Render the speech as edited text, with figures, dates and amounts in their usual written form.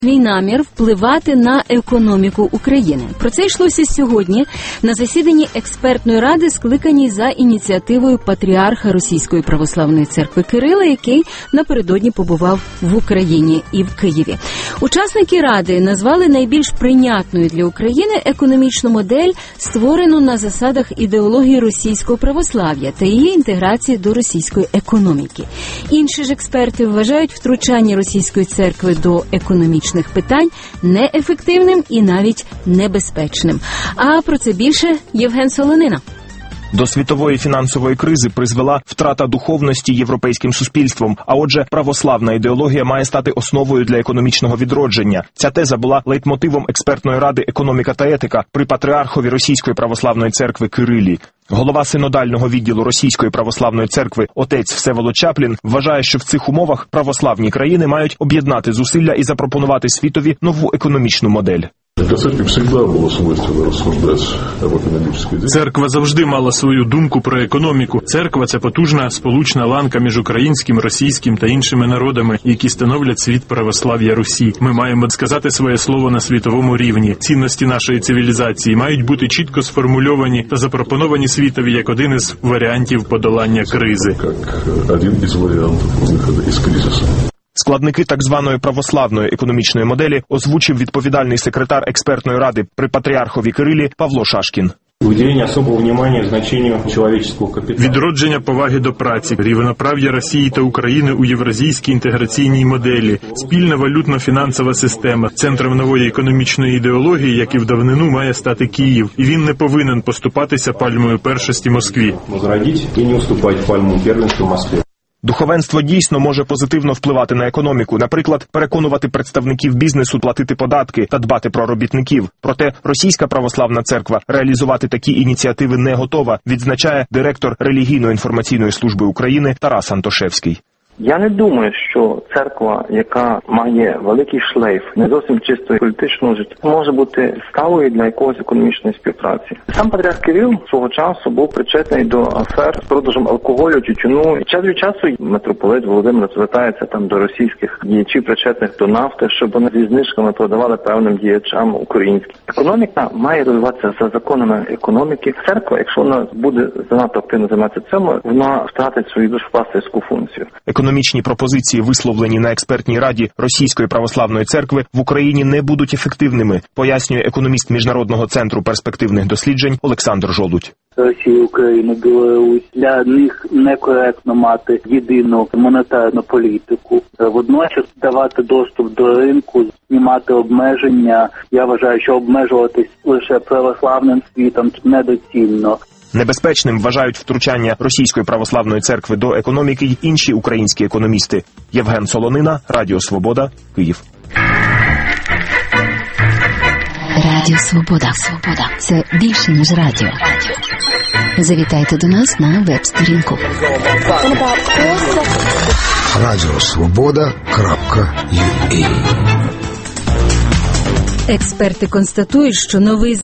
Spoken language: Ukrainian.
свій намір впливати на економіку України. Про це йшлося сьогодні на засіданні експертної ради, скликаній за ініціативою патріарха Російської православної церкви Кирила, який напередодні побував в Україні і в Києві. Учасники ради назвали найбільш прийнятною для України економічну модель, створену на засадах ідеології російського православ'я та її інтеграції до російської економіки. Інші ж експерти вважають втручання російської церкви до економічних питань неефективним і навіть небезпечним. А про це більше Євген Солонина. До світової фінансової кризи призвела втрата духовності європейським суспільством, а отже, православна ідеологія має стати основою для економічного відродження. Ця теза була лейтмотивом експертної ради «Економіка та етика» при патріархові Російської православної церкви Кирилі. Голова синодального відділу Російської православної церкви отець Всеволод Чаплін вважає, що в цих умовах православні країни мають об'єднати зусилля і запропонувати світові нову економічну модель. Церква завжди мала свою думку про економіку. Церква – це потужна сполучна ланка між українським, російським та іншими народами, які становлять світ православ'я Русі. Ми маємо сказати своє слово на світовому рівні. Цінності нашої цивілізації мають бути чітко сформульовані та запропоновані світові як один із варіантів подолання кризи. Складники так званої православної економічної моделі озвучив відповідальний секретар експертної ради при патріархові Кирилі Павло Шашкін. Відродження поваги до праці, рівноправ'я Росії та України у євразійській інтеграційній моделі, спільна валютно-фінансова система. Центром нової економічної ідеології, як і в давнину, має стати Київ. І він не повинен поступатися пальмою першості Москві. Духовенство дійсно може позитивно впливати на економіку, наприклад, переконувати представників бізнесу платити податки та дбати про робітників. Проте Російська православна церква реалізувати такі ініціативи не готова, відзначає директор релігійно-інформаційної служби України Тарас Антошевський. Я не думаю, що церква, яка має великий шлейф, не зовсім чисто політичного життя, може бути ставою для якогось економічної співпраці. Сам патріарх Кирил свого часу був причетний до афер з продажем алкоголю, тютюну. І час від часу митрополит Володимир звертається там до російських діячів, причетних до нафти, щоб вони зі знижками продавали певним діячам українським. Економіка має розвиватися за законами економіки. Церква, якщо вона буде занадто активно займатися цим, вона втратить свою дуже пастирську функцію. Економічні пропозиції, висловлені на експертній раді Російської православної церкви, в Україні не будуть ефективними, пояснює економіст Міжнародного центру перспективних досліджень Олександр Жолудь. Росія, Україна, Білорусь, для них некоректно мати єдину монетарну політику. Водночас давати доступ до ринку, знімати обмеження. Я вважаю, що обмежуватись лише православним світом недоцільно. Небезпечним вважають втручання Російської православної церкви до економіки й інші українські економісти. Євген Солонина, Радіо Свобода, Київ. Радіо Свобода. Це більше, ніж радіо. Завітайте до нас на веб-сторінку. Радіосвобода.ua. Експерти констатують, що новий